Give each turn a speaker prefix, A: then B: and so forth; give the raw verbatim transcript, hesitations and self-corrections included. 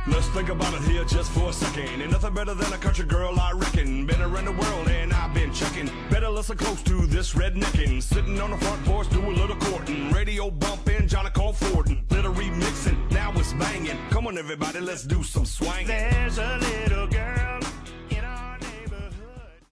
A: Let's think about it here just for a second. Ain't nothing better than a country girl, I reckon. Been around the world and I've been checking. Better listen close to this rednecking. Sitting on the front porch, do a little courting. Radio bumping, Johnny Cole Fordin'. Little remixing, now it's banging. Come on everybody, let's do some swanging.
B: There's a little girl